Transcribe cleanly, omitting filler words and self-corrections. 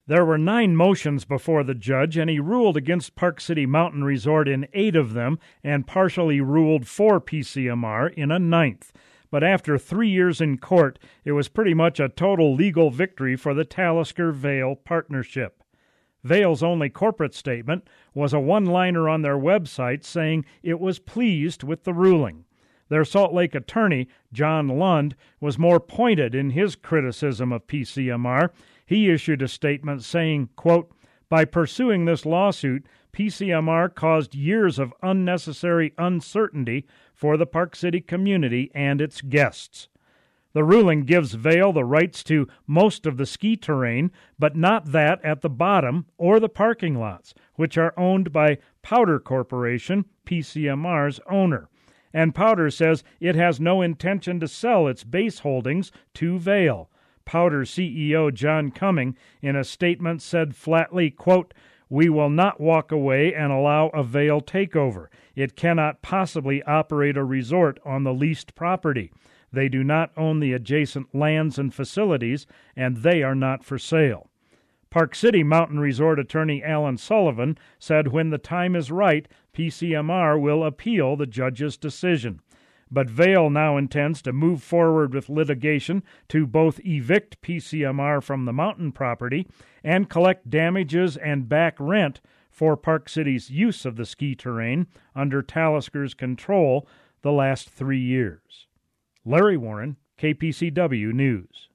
There were 9 motions before the judge, and he ruled against Park City Mountain Resort in 8 of them and partially ruled for PCMR in a 9th. But after 3 years in court, it was pretty much a total legal victory for the Talisker-Vail partnership. Vail's only corporate statement was a one-liner on their website saying it was pleased with the ruling. Their Salt Lake attorney, John Lund, was more pointed in his criticism of PCMR. He issued a statement saying, quote, "By pursuing this lawsuit, PCMR caused years of unnecessary uncertainty for the Park City community and its guests. The ruling gives Vail the rights to most of the ski terrain, but not that at the bottom or the parking lots, which are owned by Powder Corporation, PCMR's owner. And Powder says it has no intention to sell its base holdings to Vail. Powder CEO John Cumming, in a statement, said flatly, quote, "We will not walk away and allow a Vail takeover. It cannot possibly operate a resort on the leased property. They do not own the adjacent lands and facilities, and they are not for sale." Park City Mountain Resort attorney Alan Sullivan said when the time is right, PCMR will appeal the judge's decision. But Vail now intends to move forward with litigation to both evict PCMR from the mountain property and collect damages and back rent for Park City's use of the ski terrain under Talisker's control the last 3 years. Larry Warren, KPCW News.